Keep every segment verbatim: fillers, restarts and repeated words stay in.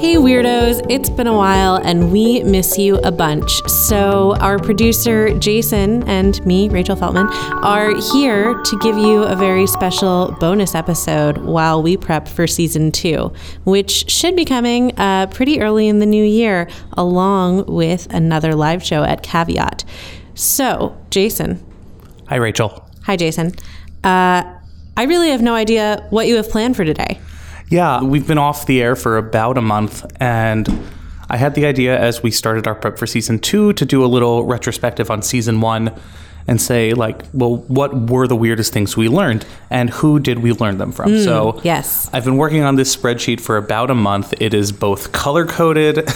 Hey Weirdos, it's been a while and we miss you a bunch. So our producer Jason and me, Rachel Feltman, are here to give you a very special bonus episode while we prep for season two, which should be coming uh, pretty early in the new year, along with another live show at Caveat. So, Jason. Hi, Rachel. Hi, Jason. Uh, I really have no idea what you have planned for today. Yeah, we've been off the air for about a month, and I had the idea as we started our prep for season two to do a little retrospective on season one and say, like, well, what were the weirdest things we learned, and who did we learn them from? Mm, so yes. I've been working on this spreadsheet for about a month. It is both color-coded,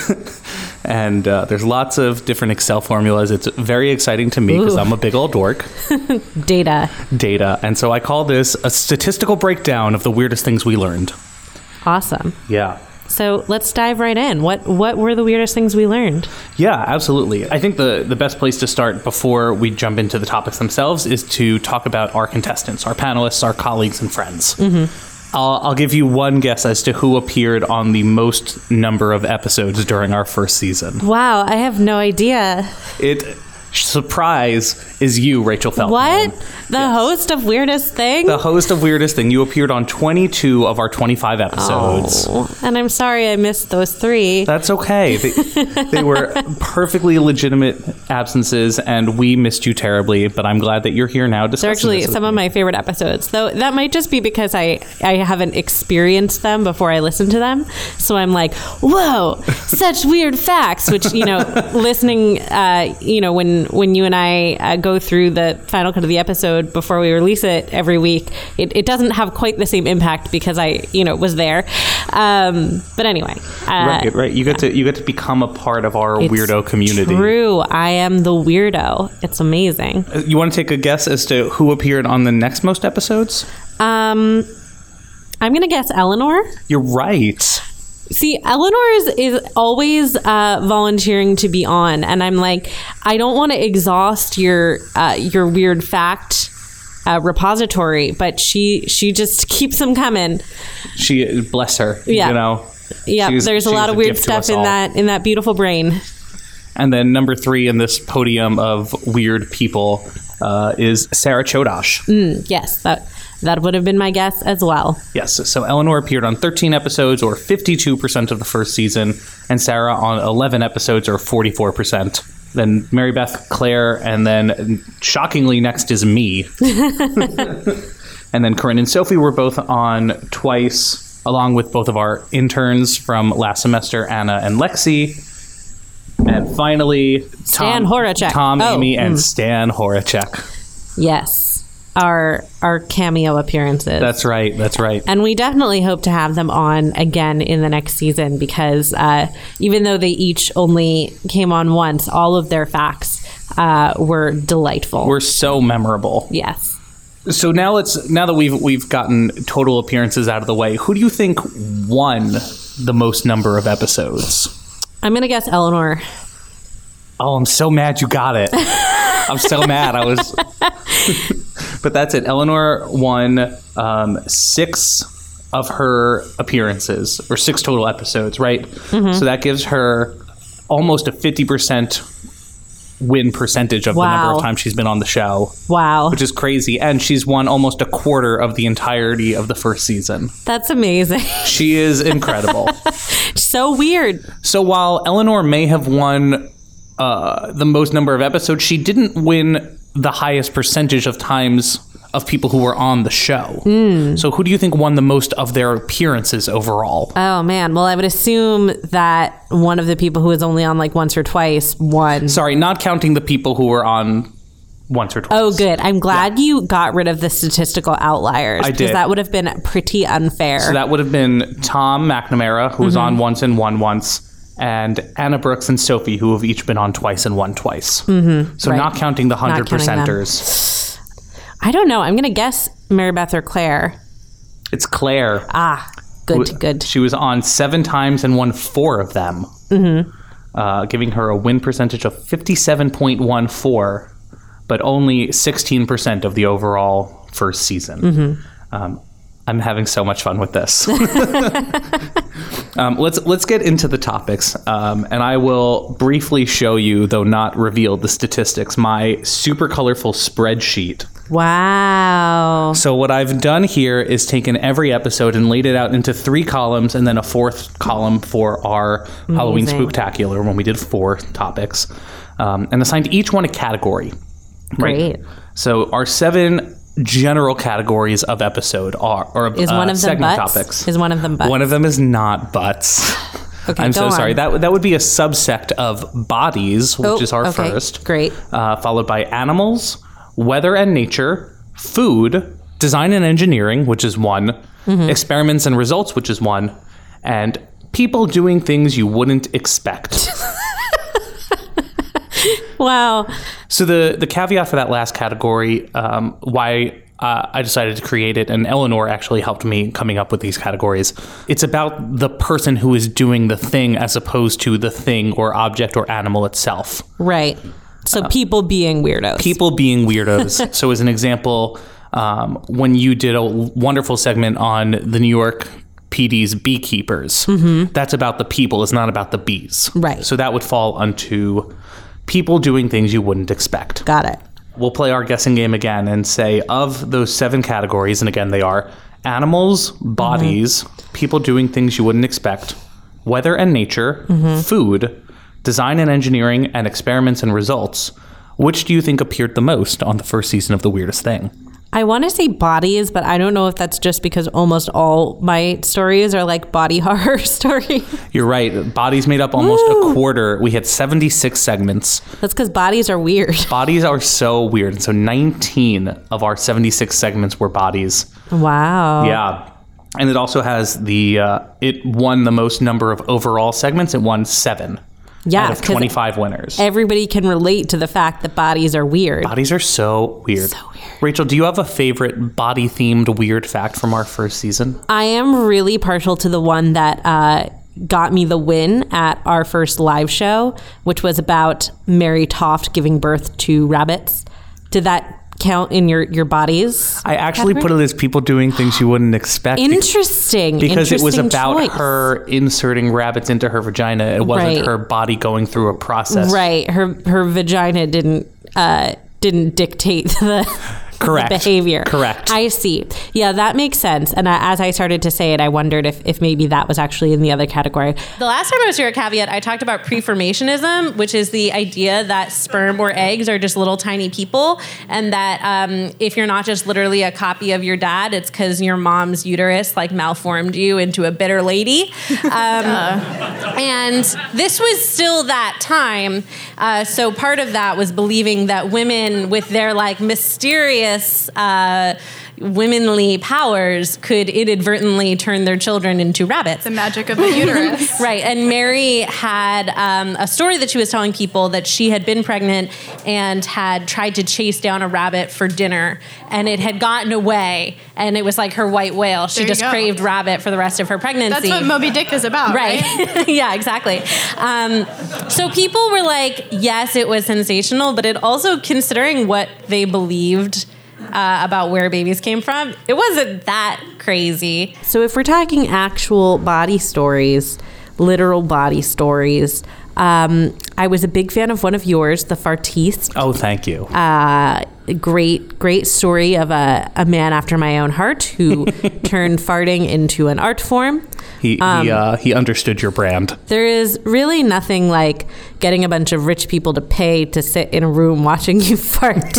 and uh, there's lots of different Excel formulas. It's very exciting to me because I'm a big old dork. Data. Data. And so I call this a statistical breakdown of the weirdest things we learned. Awesome. Yeah. So let's dive right in. What what were the weirdest things we learned? Yeah, absolutely. I think the, the best place to start before we jump into the topics themselves is to talk about our contestants, our panelists, our colleagues and friends. Mm-hmm. I'll, I'll give you one guess as to who appeared on the most number of episodes during our first season. Wow, I have no idea. It... Surprise is you, Rachel Feltman. What? The yes. host of Weirdest Thing? The host of Weirdest Thing. You appeared on twenty-two of our twenty-five episodes. Oh, and I'm sorry I missed those three. That's okay. They, they were perfectly legitimate absences, and we missed you terribly, but I'm glad that you're here now discussing They're actually this some with of me. my favorite episodes, though that might just be because I, I haven't experienced them before I listen to them. So I'm like, whoa, such weird facts, which, you know, listening, uh, you know, when when you and I uh, go through the final cut of the episode before we release it every week, it, it doesn't have quite the same impact because I, you know, was there. Um, but anyway. Uh, right, right. You get to you get to become a part of our it's weirdo community. True. I am the weirdo. It's amazing. You want to take a guess as to who appeared on the next most episodes? Um, I'm going to guess Eleanor. You're right. See, Eleanor is, is always uh, volunteering to be on, and I'm like, I don't want to exhaust your uh, your weird fact uh, repository, but she she just keeps them coming. She bless her. Yeah, you know. Yeah, she's, there's a lot of weird stuff in all. that in that beautiful brain. And then number three in this podium of weird people uh, is Sarah Chodosh. Mm, yes, that. That would have been my guess as well. Yes. So Eleanor appeared on thirteen episodes, or fifty-two percent of the first season, and Sarah on eleven episodes, or forty-four percent. Then Mary Beth, Claire, and then shockingly next is me. And then Corinne and Sophie were both on twice, along with both of our interns from last semester, Anna and Lexi. And finally, Stan Tom, Horacek. Tom, oh, Amy, and mm. Stan Horacek. Yes. Our our cameo appearances. That's right. That's right. And we definitely hope to have them on again in the next season because uh, even though they each only came on once, all of their facts uh, were delightful. Were so memorable. Yes. So now let's now that we've we've gotten total appearances out of the way, who do you think won the most number of episodes? I'm gonna guess Eleanor. Oh, I'm so mad you got it. I'm so mad. I was. But that's it. Eleanor won um, six of her appearances, or six total episodes, right? Mm-hmm. So that gives her almost a fifty percent win percentage of wow. the number of times she's been on the show. Wow. Which is crazy. And she's won almost a quarter of the entirety of the first season. That's amazing. She is incredible. So weird. So while Eleanor may have won uh, the most number of episodes, she didn't win the highest percentage of times of people who were on the show. Mm. So who do you think won the most of their appearances overall? Oh, man. Well, I would assume that one of the people who was only on like once or twice won. Sorry, not counting the people who were on once or twice. Oh, good. I'm glad yeah. you got rid of the statistical outliers. I did. Because that would have been pretty unfair. So that would have been Tom McNamara, who was mm-hmm. on once and won once, and Anna Brooks and Sophie, who have each been on twice and won twice. Mm-hmm. So right. not counting the hundred percenters. I don't know. I'm going to guess Mary Beth or Claire. It's Claire. Ah, good, who, good. She was on seven times and won four of them, mm-hmm. uh, giving her a win percentage of fifty-seven point one four, but only sixteen percent of the overall first season. Mm-hmm. Um, I'm having so much fun with this. um, let's let's get into the topics, um, and I will briefly show you, though not reveal the statistics, my super colorful spreadsheet. Wow. So what I've done here is taken every episode and laid it out into three columns and then a fourth column for our Amazing. Halloween Spooktacular when we did four topics, um, and assigned each one a category. Right? Great. So our seven general categories of episode are, or is uh, one of them segment butts? topics. Is one of them butts? One of them is not butts. Okay, I'm go so on. sorry. That that would be a subsect of bodies, which Oh, is our okay. first. Great. Uh, followed by animals, weather and nature, food, design and engineering, which is one, mm-hmm. experiments and results, which is one, and people doing things you wouldn't expect. Wow. So the, the caveat for that last category, um, why uh, I decided to create it, and Eleanor actually helped me coming up with these categories. It's about the person who is doing the thing as opposed to the thing or object or animal itself. Right. So uh, people being weirdos. People being weirdos. So as an example, um, when you did a wonderful segment on the New York P D's beekeepers, mm-hmm. that's about the people. It's not about the bees. Right. So that would fall onto people doing things you wouldn't expect. Got it. We'll play our guessing game again and say of those seven categories, and again they are animals, bodies, mm-hmm. people doing things you wouldn't expect, weather and nature, mm-hmm. food, design and engineering, and experiments and results. Which do you think appeared the most on the first season of The Weirdest Thing? I want to say bodies, but I don't know if that's just because almost all my stories are like body horror stories. You're right. Bodies made up almost Woo! a quarter. We had seventy-six segments. That's because bodies are weird. Bodies are so weird. And so nineteen of our seventy-six segments were bodies. Wow. Yeah. And it also has the, uh, it won the most number of overall segments. It won seven. Yeah, out of twenty-five winners. Everybody can relate to the fact that bodies are weird. Bodies are so weird. So weird. Rachel, do you have a favorite body-themed weird fact from our first season? I am really partial to the one that uh, got me the win at our first live show, which was about Mary Toft giving birth to rabbits. Did that count in your, your bodies? I actually category? put it as people doing things you wouldn't expect. Interesting. Because Interesting it was about choice. her inserting rabbits into her vagina. It wasn't right. her body going through a process. Right. Her her vagina didn't uh, didn't dictate the Correct. behavior. Correct. I see. Yeah, that makes sense. And I, as I started to say it, I wondered if, if maybe that was actually in the other category. The last time I was here at Caveat, I talked about preformationism, which is the idea that sperm or eggs are just little tiny people, and that um, if you're not just literally a copy of your dad, it's because your mom's uterus like malformed you into a bitter lady. Um, and this was still that time. Uh, so part of that was believing that women with their like mysterious Uh, womanly powers could inadvertently turn their children into rabbits. The magic of the uterus. Right. And Mary had um, a story that she was telling people that she had been pregnant and had tried to chase down a rabbit for dinner, and it had gotten away, and it was like her white whale. She there just go. craved rabbit for the rest of her pregnancy. That's what Moby Dick is about, right? Right. Yeah, exactly. Um, so people were like, yes, it was sensational, but it also, considering what they believed Uh, about where babies came from, it wasn't that crazy. So if we're talking actual body stories, literal body stories, um, I was a big fan of one of yours, The Fartiste. Oh, thank you. Uh, great, great story of a, a man after my own heart who turned farting into an art form. He um, he, uh, he understood your brand. There is really nothing like getting a bunch of rich people to pay to sit in a room watching you fart.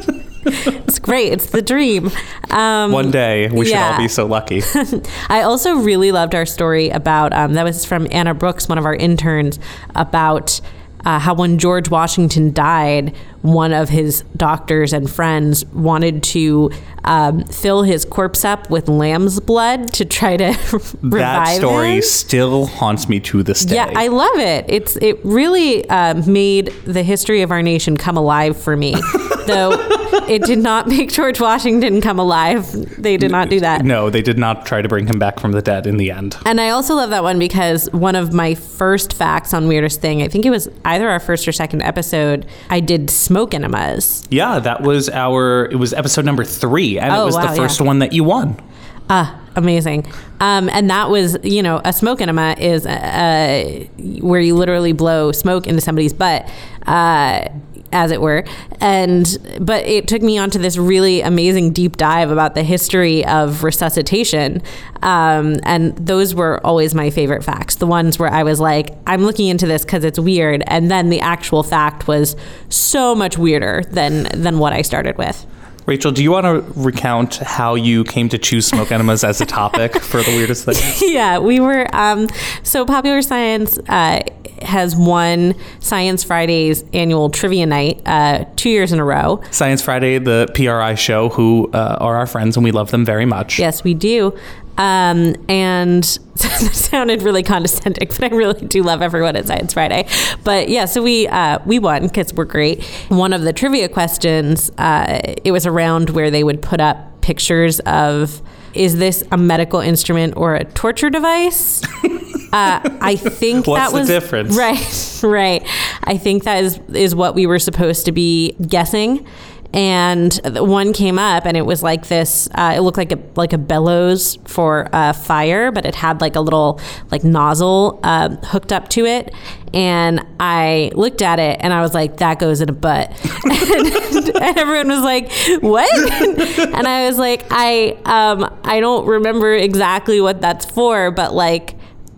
It's great. It's the dream. Um, One day we should yeah. all be so lucky. I also really loved our story about, um, that was from Anna Brooks, one of our interns, about uh, how when George Washington died, one of his doctors and friends wanted to um, fill his corpse up with lamb's blood to try to revive That story him. still haunts me to this day. Yeah, I love it. It's it really uh, made the history of our nation come alive for me. Though it did not make George Washington come alive. They did not do that. No, they did not try to bring him back from the dead in the end. And I also love that one because one of my first facts on Weirdest Thing, I think it was either our first or second episode, I did smoke enemas. Yeah, that was our, it was episode number three, and Oh, it was wow, the first yeah. one that you won. Ah, amazing. Um, and that was, you know, a smoke enema is uh, where you literally blow smoke into somebody's butt, uh, as it were. And but it took me onto this really amazing deep dive about the history of resuscitation. Um, and those were always my favorite facts. The ones where I was like, I'm looking into this because it's weird. And then the actual fact was so much weirder than than what I started with. Rachel, do you want to recount how you came to choose smoke enemas as a topic for the weirdest thing? Yeah, we were, um, so Popular Science uh, has won Science Friday's annual trivia night uh, two years in a row. Science Friday, the P R I show, who uh, are our friends and we love them very much. Yes, we do. Um, and that sounded really condescending, but I really do love everyone at Science Friday. But yeah, so we uh, we won because we're great. One of the trivia questions, uh, it was around where they would put up pictures of, is this a medical instrument or a torture device? Uh, I think What's that was the difference? Right, right. I think that is is what we were supposed to be guessing. And one came up, and it was like this. Uh, it looked like a like a bellows for uh, fire, but it had like a little like nozzle uh, hooked up to it. And I looked at it, and I was like, "That goes in a butt." and, and everyone was like, "What?" And I was like, "I um I don't remember exactly what that's for, but like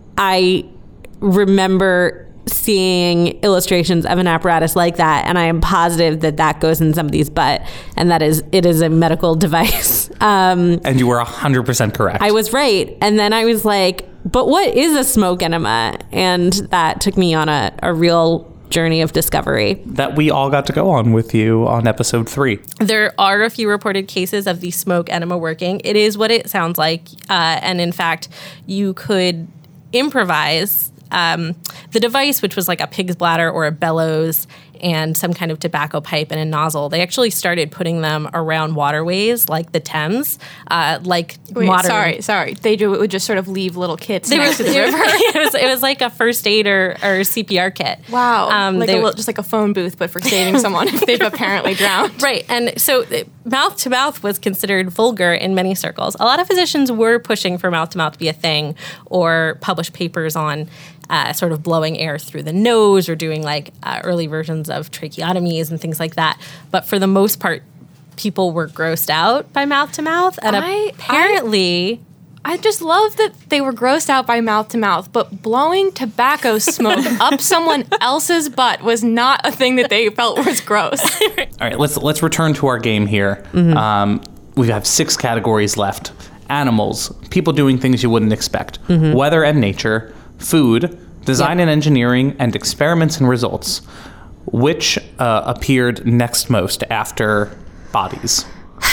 I remember seeing illustrations of an apparatus like that, and I am positive that that goes in somebody's butt, and that is it is a medical device." Um, and you were one hundred percent correct. I was right. And then I was like, but what is a smoke enema? And that took me on a, a real journey of discovery. That we all got to go on with you on episode three. There are a few reported cases of the smoke enema working. It is what it sounds like. Uh, and in fact, you could improvise Um, the device, which was like a pig's bladder or a bellows and some kind of tobacco pipe and a nozzle. They actually started putting them around waterways like the Thames, uh, like Wait, modern. Sorry, sorry. They do, would just sort of leave little kits They next were, to the river. it, was, it was like a first aid or, or C P R kit. Wow, Um, like they- a little, just like a phone booth, but for saving someone if they've apparently drowned. Right. And so mouth to mouth was considered vulgar in many circles. A lot of physicians were pushing for mouth to mouth to be a thing or publish papers on uh, sort of blowing air through the nose or doing like uh, early versions of tracheotomies and things like that. But for the most part, people were grossed out by mouth to mouth. And I- apparently... I just love that they were grossed out by mouth to mouth, but blowing tobacco smoke up someone else's butt was not a thing that they felt was gross. All right, let's let's return to our game here. Mm-hmm. Um, we have six categories left: animals, people doing things you wouldn't expect, Mm-hmm. weather and nature, food, design Yep. and engineering, and experiments and results. Which uh, appeared next most after bodies?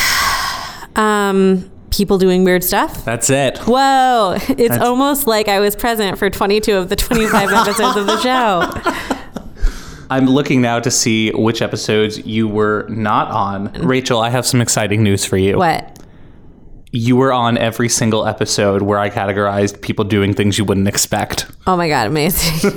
Um, people doing weird stuff. That's it. Whoa, it's That's- almost like I was present for twenty-two of the twenty-five episodes of the show. I'm looking now to see which episodes you were not on. Rachel, I have some exciting news for you. What? You were on every single episode where I categorized people doing things you wouldn't expect. Oh my God, amazing.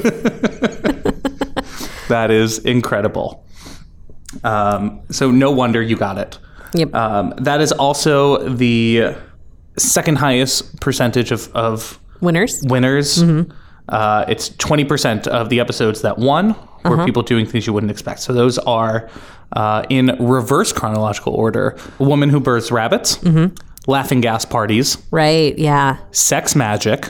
That is incredible. Um, so no wonder you got it. Yep. Um, that is also the second highest percentage of, of Winners? winners. Uh, it's twenty percent of the episodes that won were people doing things you wouldn't expect. So those are uh, in reverse chronological order: A Woman Who Births Rabbits, Laughing Gas Parties, Right, yeah. Sex Magic.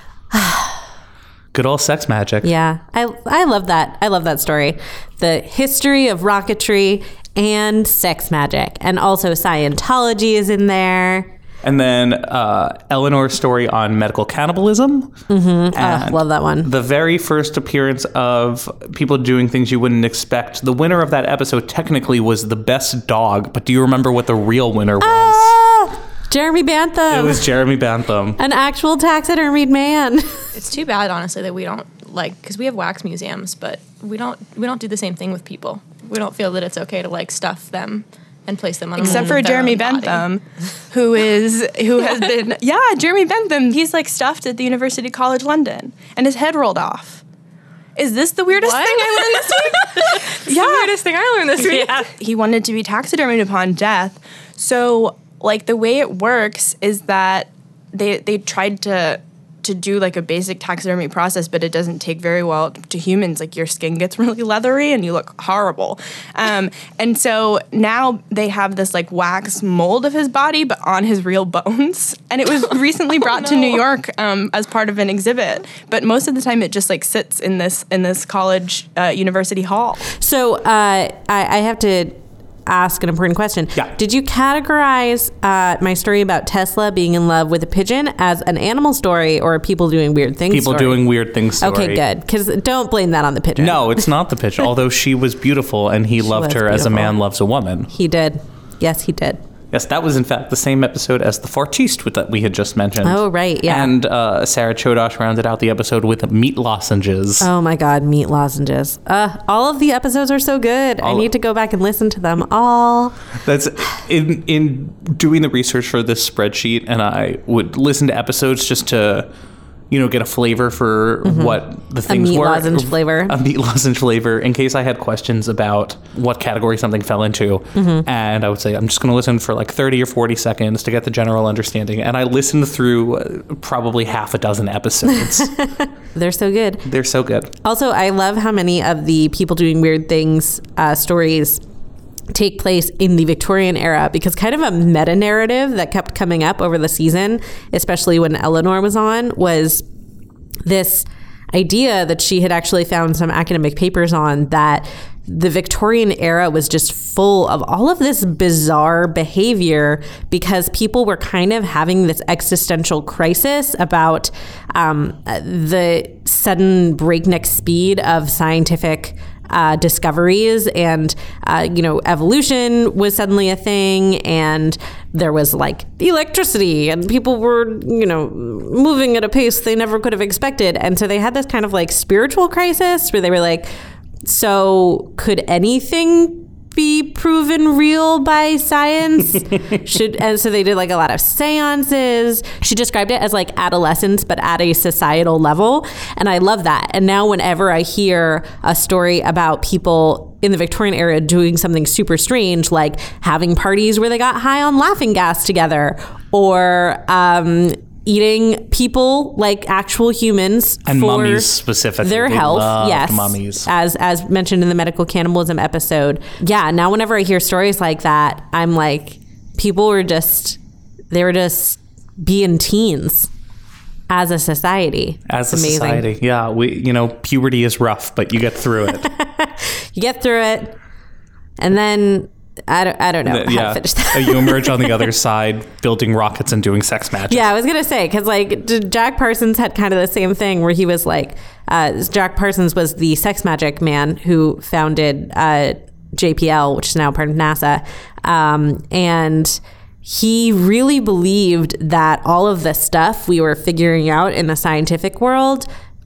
Good old Sex Magic. Yeah, I I love that. I love that story. The history of rocketry and sex magic. And also Scientology is in there. And then uh, Eleanor's story on medical cannibalism. Mm-hmm. And Oh, love that one. the very first appearance of people doing things you wouldn't expect. The winner of that episode technically was The Best Dog, but do you remember what the real winner was? Ah, Jeremy Bantham. It was Jeremy Bantham. an actual taxidermied man. It's too bad, honestly, that we don't like, because we have wax museums, but we don't we don't do the same thing with people. We don't feel that it's okay to like stuff them and place them on Except for their Jeremy own body. Bentham, who is who has been yeah, Jeremy Bentham. He's like stuffed at the University College London, and his head rolled off. Is this the weirdest What? thing I learned this week? Yeah. The weirdest thing I learned this week. Yeah. He wanted to be taxidermied upon death. So, like, the way it works is that they they tried to to do like a basic taxidermy process, but it doesn't take very well to humans. Like your skin gets really leathery and you look horrible. Um, and so now they have this like wax mold of his body, but on his real bones. And it was recently brought oh, no. to New York um, as part of an exhibit. But most of the time it just like sits in this in this college uh, university hall. So uh, I, I have to ask an important question. Yeah. Did you categorize uh, my story about Tesla being in love with a pigeon as an animal story or a people doing weird things People story? doing weird things story. Okay, good. Because don't blame that on the pigeon. No, it's not the pigeon. Although she was beautiful and he She loved was her as a beautiful. man loves a woman. He did. Yes, he did. Yes, that was in fact the same episode as the Fortiste with that we had just mentioned. Oh, right, yeah. And uh, Sarah Chodosh rounded out the episode with meat lozenges. Oh my God, meat lozenges. Uh, all of the episodes are so good. All I need to go back and listen to them all. That's in in doing the research for this spreadsheet, and I would listen to episodes just to, you know, get a flavor for mm-hmm. what the things a meat were. lozenge flavor. A meat lozenge flavor, in case I had questions about what category something fell into. Mm-hmm. And I would say, I'm just going to listen for like thirty or forty seconds to get the general understanding. And I listened through uh, probably half a dozen episodes. They're so good. They're so good. Also, I love how many of the people doing weird things uh, stories take place in the Victorian era, because kind of a meta narrative that kept coming up over the season, especially when Eleanor was on, was this idea that she had actually found some academic papers on, that the Victorian era was just full of all of this bizarre behavior because people were kind of having this existential crisis about um, the sudden breakneck speed of scientific Uh, discoveries, and uh, you know, evolution was suddenly a thing, and there was like electricity, and people were, you know, moving at a pace they never could have expected, and so they had this kind of like spiritual crisis where they were like, so could anything be proven real by science? Should and so they did like a lot of seances. She described it as like adolescence, but at a societal level, and I love that. And now whenever I hear a story about people in the Victorian era doing something super strange, like having parties where they got high on laughing gas together, or um, eating people like actual humans and for mummies specifically, their they health. loved Yes, mummies. as as mentioned in the medical cannibalism episode. Yeah, now whenever I hear stories like that, I'm like, people were just they were just being teens as a society. As It's a amazing. society, yeah, we you know, puberty is rough, but you get through it. You get through it, and then I don't, I don't know how yeah, to finish that. you emerge on the other side, building rockets and doing sex magic. Yeah, I was gonna say, because like Jack Parsons had kind of the same thing where he was like, uh, Jack Parsons was the sex magic man who founded uh, J P L, which is now part of NASA, um, and he really believed that all of the stuff we were figuring out in the scientific world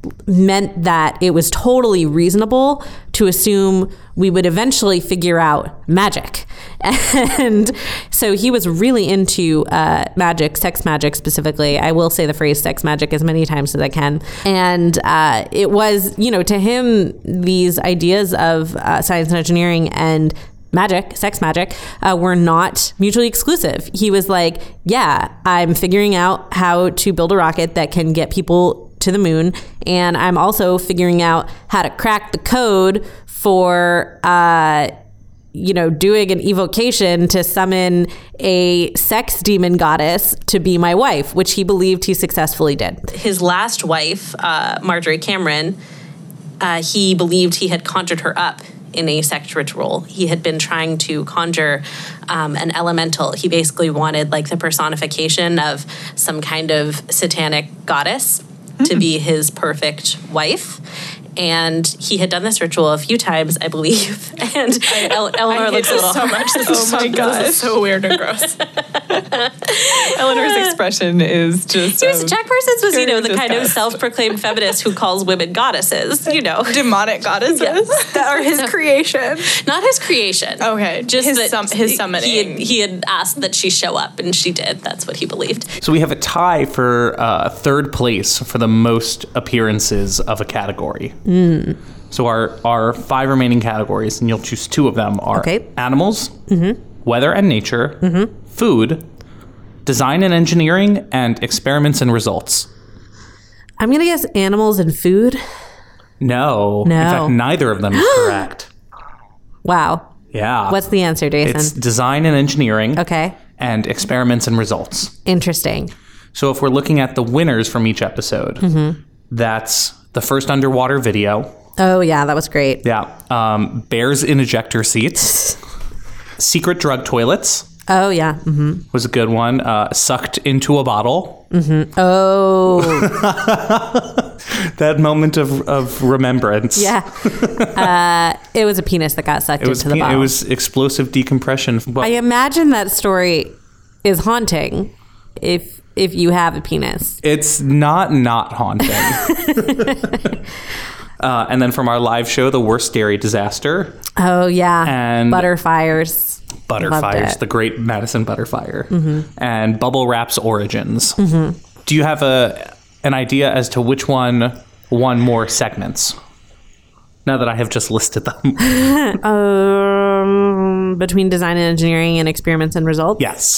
meant that it was totally reasonable to assume we would eventually figure out magic. And so he was really into uh, magic, sex magic specifically. I will say the phrase sex magic as many times as I can. And uh, it was, you know, to him, these ideas of uh, science and engineering and magic, sex magic, uh, were not mutually exclusive. He was like, yeah, I'm figuring out how to build a rocket that can get people to the moon, and I'm also figuring out how to crack the code for uh you know doing an evocation to summon a sex demon goddess to be my wife, which he believed he successfully did. His last wife, uh, Marjorie Cameron, uh, he believed he had conjured her up in a sex ritual. He had been trying to conjure um, an elemental. He basically wanted like the personification of some kind of satanic goddess to be his perfect wife. And he had done this ritual a few times, I believe. And El- Eleanor looks a little so much. This is oh my god, this is so weird and gross. Eleanor's expression is just. He was, um, Jack Parsons was, you know, the disgust. kind of self-proclaimed feminist who calls women goddesses. You know, Demonic goddesses Yes. that are his creation. not his creation. Okay, just his that sum- his summoning. He had, he had asked that she show up, and she did. That's what he believed. So we have a tie for uh, third place for the most appearances of a category. Mm. So our, our five remaining categories, and you'll choose two of them, are Okay. animals, Mm-hmm. weather and nature, Mm-hmm. food, design and engineering, and experiments and results. I'm going to guess animals and food. No. No. In fact, neither of them is correct. Wow. Yeah. What's the answer, Jason? It's design and engineering. Okay. And experiments and results. Interesting. So if we're looking at the winners from each episode, mm-hmm. that's the first underwater video. Oh, yeah, that was great. Yeah. Um, bears in ejector seats. Secret drug toilets. Oh, yeah. Mm-hmm. Was a good one. Uh, sucked into a bottle. Mm-hmm. Oh. That moment of, of remembrance. Yeah. Uh, it was a penis that got sucked It was, into the bottle. it was explosive decompression. Well, I imagine that story is haunting if if you have a penis. it's not not haunting. uh, and then from our live show, The Worst Dairy Disaster. Oh, yeah. And- Butterfires. Butterfires, it. the great Madison Butterfire. Mm-hmm. And Bubble Wrap's origins. Mm-hmm. Do you have a an idea as to which one won more segments? Now that I have just listed them. um, between design and engineering and experiments and results? Yes.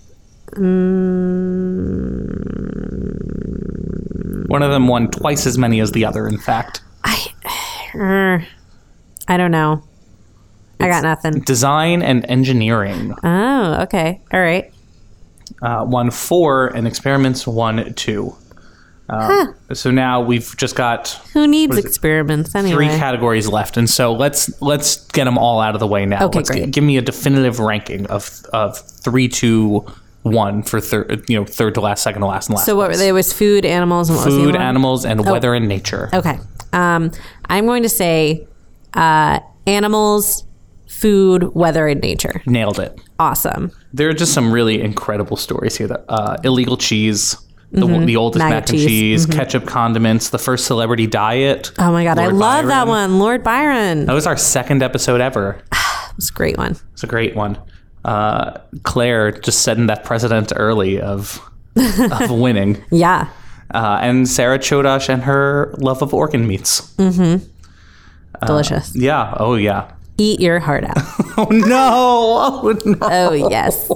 Mm. One of them won twice as many as the other, in fact. I, uh, I don't know. I got nothing. Design and engineering. Oh, okay. All right. Uh, won four, and experiments won two. Um, Huh. So now we've just got Who needs What is it? experiments anyway? three categories left, and so let's let's get them all out of the way now. Okay, let's great. g- give me a definitive ranking of of three, two, one for third. You know, third to last, second to last, and last. So what were place. they? It was food, animals, and what was the Food, other one? animals, and weather and nature. Okay. Um, I'm going to say uh, animals, food, weather, and nature. Nailed it. Awesome. There are just some really incredible stories here. That uh, illegal cheese, the, Mhm. the oldest Maggot mac and cheese. cheese, Mhm. ketchup condiments, the first celebrity diet. Oh my God, I Lord love that Byron. one. Lord Byron. That was our second episode ever. It's a great one. It's a great one. Uh, Claire just setting that precedent early of of winning. Yeah. Uh, and Sarah Chodosh and her love of organ meats. Mm-hmm. Delicious. Yeah. Oh, yeah. Eat your heart out. Oh, no. Oh, no. Oh, yes.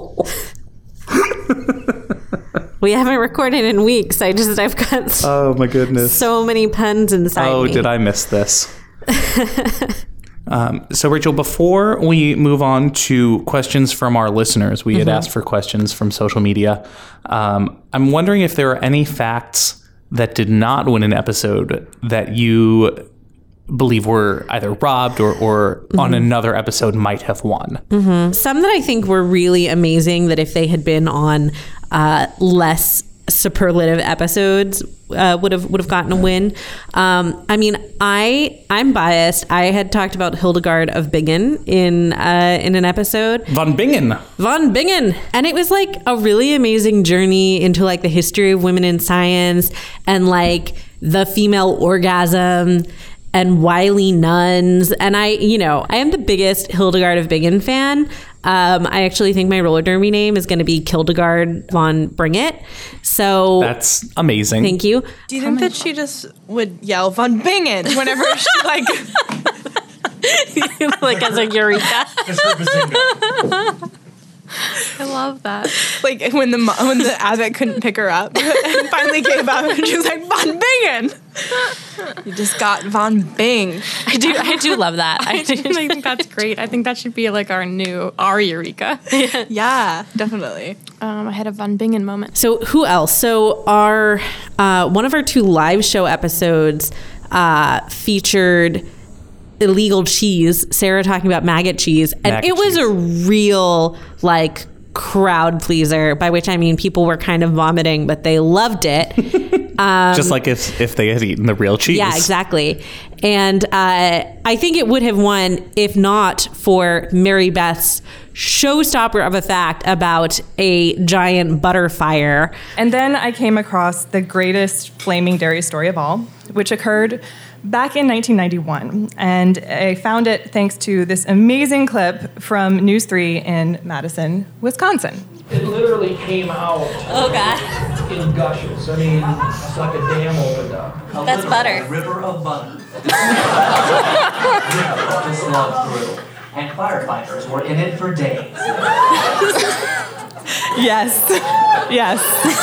We haven't recorded in weeks. I just, I've got so, Oh, my goodness. so many puns inside Oh, me. did I miss this? um, so, Rachel, before we move on to questions from our listeners, we had Mhm. asked for questions from social media. Um, I'm wondering if there are any facts that did not win an episode that you believe were either robbed or, or on Mhm. another episode might have won. Mhm. Some that I think were really amazing that if they had been on uh, less superlative episodes uh, would have would have gotten a win. Um, I mean, I I'm biased. I had talked about Hildegard of Bingen in uh, in an episode. Von Bingen. Von Bingen. And it was like a really amazing journey into like the history of women in science and like the female orgasm and wily nuns. And I, you know, I am the biggest Hildegard of Bingen fan. Um, I actually think my roller derby name is going to be Kildegard von Bring It. So That's amazing. thank you. Do you think that she just would yell Von Bingen whenever she like like as a eureka? I love that. Like when the mo- when the abbot couldn't pick her up and finally gave up, and she was like Von Bingen. You just got Von Bing. I do. I do love that. I, I think that's great. I think that should be like our new our Eureka. Yeah, definitely. Um, I had a Von Bingen moment. So who else? So our uh, one of our two live show episodes uh, featured illegal cheese. Sarah talking about maggot cheese, and Maggot it was cheese. a real like crowd pleaser. By which I mean people were kind of vomiting, but they loved it. Um, Just like if, if they had eaten the real cheese. Yeah, exactly. And uh, I think it would have won if not for Mary Beth's showstopper of a fact about a giant butter fire. And then I came across the greatest flaming dairy story of all, which occurred back in nineteen ninety-one. And I found it thanks to this amazing clip from News three in Madison, Wisconsin. It literally came out oh God, in gushes. I mean, it's like a dam opened up. A That's literal butter. river of butter. This love through. And firefighters were in it for days. Yes. Yes.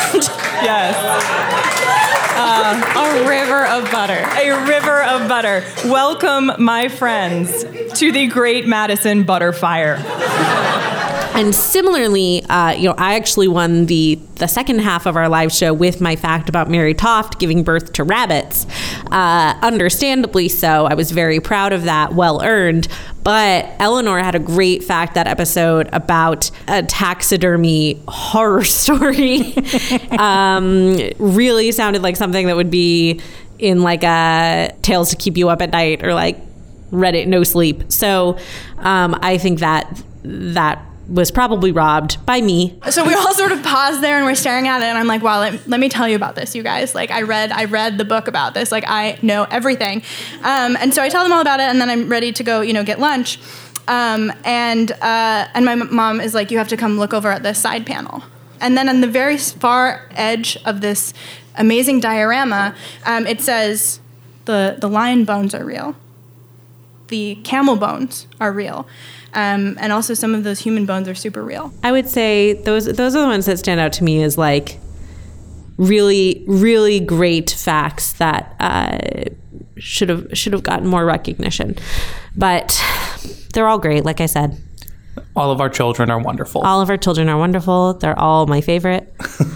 Yes. A river of butter. A river of butter. Welcome, my friends, to the Great Madison Butter Fire. And similarly, uh, you know, I actually won the the second half of our live show with my fact about Mary Toft giving birth to rabbits. Uh, understandably so. I was very proud of that, well earned. But Eleanor had a great fact that episode about a taxidermy horror story. um, really sounded like something that would be in like a Tales to Keep You Up at Night or like Reddit No Sleep. So um, I think that that was probably robbed by me. So we all sort of paused there and we're staring at it, and I'm like, wow, let, let me tell you about this, you guys. Like, I read I read the book about this. Like, I know everything. Um, and so I tell them all about it, and then I'm ready to go, you know, get lunch. Um, and uh, and my m- mom is like, you have to come look over at this side panel. And then on the very far edge of this amazing diorama, um, it says the the lion bones are real. The camel bones are real. Um, and also some of those human bones are super real. I would say those those are the ones that stand out to me as like really, really great facts that uh, should have should have gotten more recognition. But they're all great, like I said. All of our children are wonderful. All of our children are wonderful. They're all my favorite.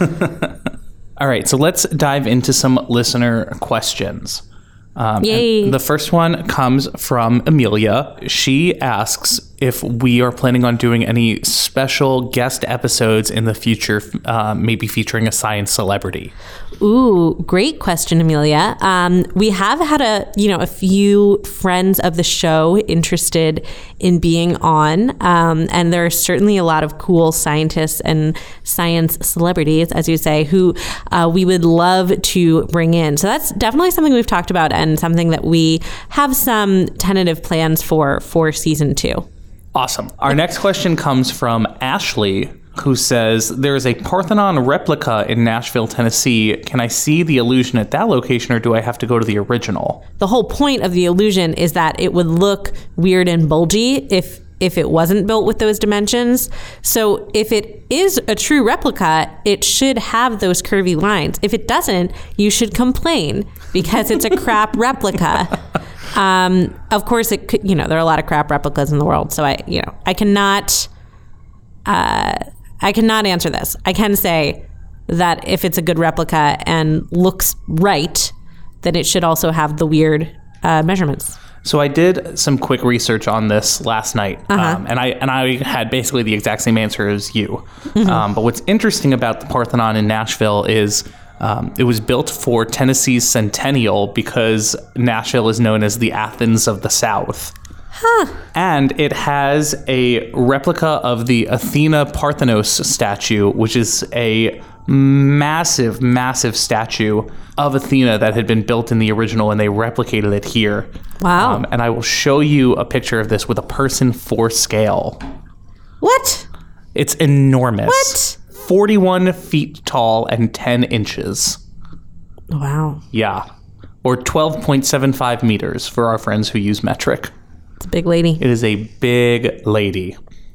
All right, so let's dive into some listener questions. Um, Yay. The first one comes from Amelia. She asks if we are planning on doing any special guest episodes in the future, uh, maybe featuring a science celebrity. Ooh, great question, Amelia. Um, we have had a, you know, a few friends of the show interested in being on, um, and there are certainly a lot of cool scientists and science celebrities, as you say, who uh, we would love to bring in. So that's definitely something we've talked about and something that we have some tentative plans for for season two. Awesome. Our next question comes from Ashley, who says, there is a Parthenon replica in Nashville, Tennessee. Can I see the illusion at that location, or do I have to go to the original? The whole point of the illusion is that it would look weird and bulgy if if it wasn't built with those dimensions. So if it is a true replica, it should have those curvy lines. If it doesn't, you should complain because it's a crap replica. Um, of course, it could, you know, there are a lot of crap replicas in the world. So I, you know, I cannot, uh, I cannot answer this. I can say that if it's a good replica and looks right, then it should also have the weird uh, measurements. So I did some quick research on this last night, Uh-huh. um, and I and I had basically the exact same answer as you. Mm-hmm. Um, but what's interesting about the Parthenon in Nashville is um, it was built for Tennessee's centennial because Nashville is known as the Athens of the South. Huh. And it has a replica of the Athena Parthenos statue, which is a massive, massive statue of Athena that had been built in the original, and they replicated it here. Wow. Um, and I will show you a picture of this with a person for scale. What? It's enormous. What? forty-one feet tall and ten inches. Wow. Yeah. Or twelve point seven five meters for our friends who use metric. It's a big lady. It is a big lady.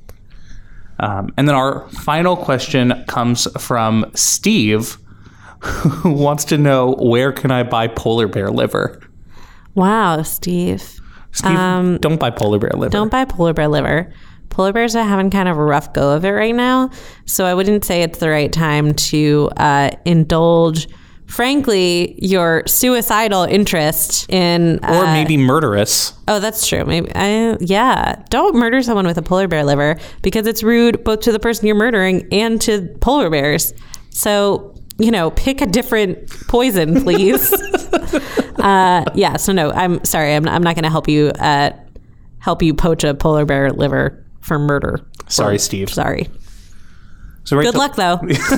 Um, and then our final question comes from Steve, who wants to know, where can I buy polar bear liver? Wow, Steve. Steve, Um, don't buy polar bear liver. Don't buy polar bear liver. Polar bears are having kind of a rough go of it right now. So I wouldn't say it's the right time to uh, indulge, frankly, your suicidal interest in... Uh, Or maybe murderous. Oh, that's true. Maybe, I, yeah. Don't murder someone with a polar bear liver because it's rude both to the person you're murdering and to polar bears. So, you know, pick a different poison, please. uh, yeah. So no, I'm sorry. I'm, I'm not going to help you uh, help you poach a polar bear liver for murder. Sorry, Or, Steve. Sorry. So right Good to- luck, though.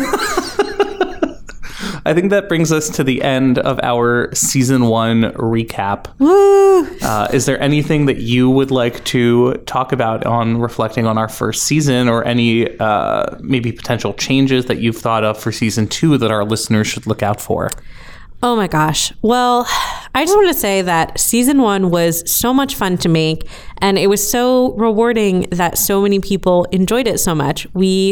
I think that brings us to the end of our season one recap. Woo! Uh, is there anything that you would like to talk about on reflecting on our first season, or any uh, maybe potential changes that you've thought of for season two that our listeners should look out for? Oh my gosh. Well, I just want to say that season one was so much fun to make, and it was so rewarding that so many people enjoyed it so much. We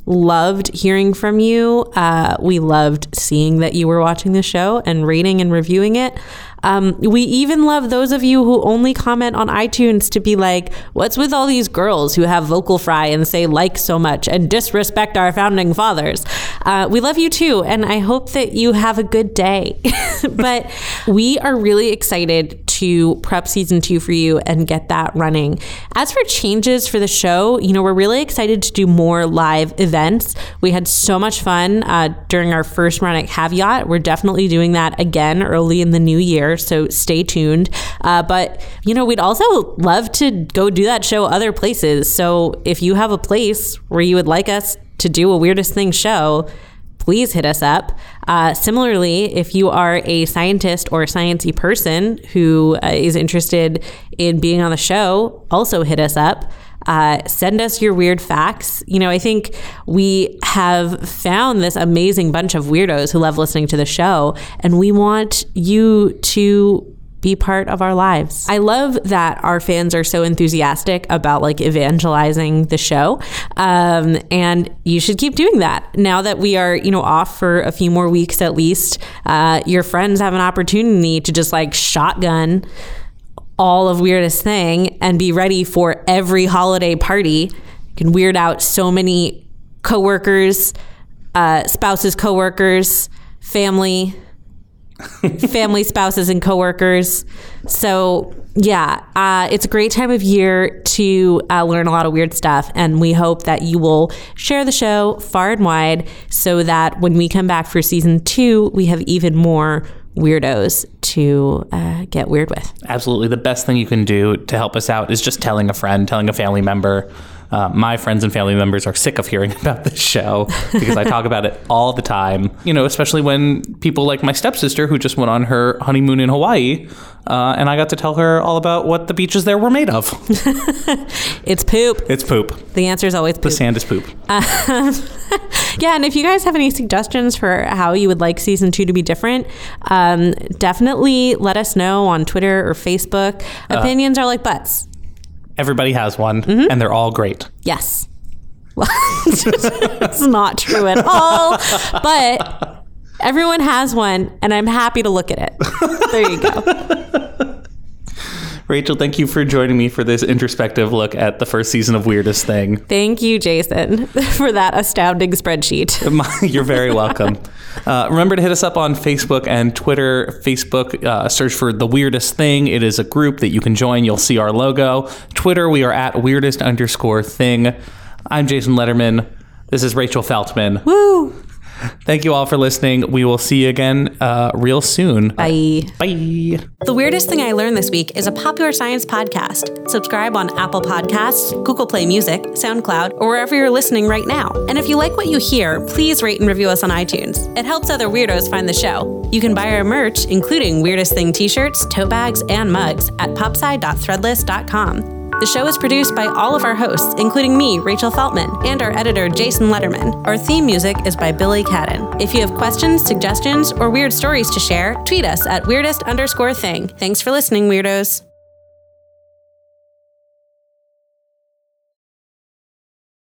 loved hearing from you. Uh, we loved seeing that you were watching the show and rating and reviewing it. Um, we even love those of you who only comment on iTunes to be like, what's with all these girls who have vocal fry and say like so much and disrespect our founding fathers? Uh, we love you too, and I hope that you have a good day. But we are really excited to prep season two for you and get that running. As for changes for the show, you know, we're really excited to do more live events. We had so much fun uh, during our first run at Caveat. We're definitely doing that again early in the new year, so stay tuned. Uh, but, you know, we'd also love to go do that show other places. So if you have a place where you would like us to do a Weirdest Thing show, please hit us up. Uh, similarly, if you are a scientist or a sciencey person who uh, is interested in being on the show, also hit us up. Uh, send us your weird facts. You know, I think we have found this amazing bunch of weirdos who love listening to the show, and we want you to be part of our lives. I love that our fans are so enthusiastic about like evangelizing the show. Um, and you should keep doing that. Now that we are, you know, off for a few more weeks at least, uh, your friends have an opportunity to just like shotgun all of Weirdest Thing and be ready for every holiday party. You can weird out so many coworkers, uh, spouses, coworkers, family, family, spouses, and coworkers. So yeah, uh, it's a great time of year to uh, learn a lot of weird stuff. And we hope that you will share the show far and wide so that when we come back for season two, we have even more weirdos to uh, get weird with. Absolutely. The best thing you can do to help us out is just telling a friend, telling a family member. Uh, my friends and family members are sick of hearing about this show because I talk about it all the time, you know, especially when people like my stepsister who just went on her honeymoon in Hawaii, uh, and I got to tell her all about what the beaches there were made of. It's poop. It's poop. The answer is always poop. The sand is poop. Uh, yeah, and if you guys have any suggestions for how you would like season two to be different, um, definitely let us know on Twitter or Facebook. Opinions uh, are like butts. Everybody has one, mm-hmm. and they're all great. Yes. It's not true at all, but everyone has one, and I'm happy to look at it. There you go. Rachel, thank you for joining me for this introspective look at the first season of Weirdest Thing. Thank you, Jason, for that astounding spreadsheet. You're very welcome. Uh, remember to hit us up on Facebook and Twitter. Facebook, uh, search for The Weirdest Thing. It is a group that you can join. You'll see our logo. Twitter, we are at weirdest underscore thing. I'm Jason Letterman. This is Rachel Feltman. Woo! Thank you all for listening. We will see you again uh, real soon. Bye. Bye. The Weirdest Thing I Learned This Week is a Popular Science podcast. Subscribe on Apple Podcasts, Google Play Music, SoundCloud, or wherever you're listening right now. And if you like what you hear, please rate and review us on iTunes. It helps other weirdos find the show. You can buy our merch, including Weirdest Thing t-shirts, tote bags, and mugs at popsci dot threadless dot com. The show is produced by all of our hosts, including me, Rachel Feltman, and our editor, Jason Letterman. Our theme music is by Billy Cadden. If you have questions, suggestions, or weird stories to share, tweet us at weirdest underscore thing. Thanks for listening, weirdos.